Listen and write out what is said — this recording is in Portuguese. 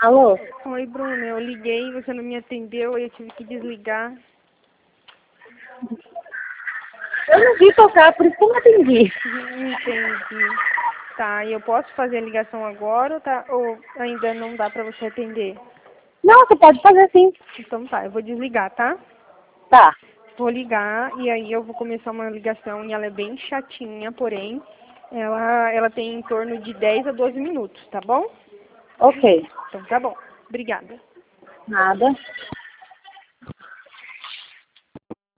Alô? Oi, Bruna, eu liguei, você não me atendeu, eu tive que desligar. Eu não vi tocar, por isso que eu não atendi. Entendi. Tá, e eu posso fazer a ligação agora ou ainda não dá pra você atender? Não, você pode fazer sim. Então tá, eu vou desligar, tá? Tá, Vou ligar e aí eu vou começar uma ligação e ela é bem chatinha, porém, ela tem em torno de 10 a 12 minutos, tá bom? ok. Então tá bom. Obrigada. Nada.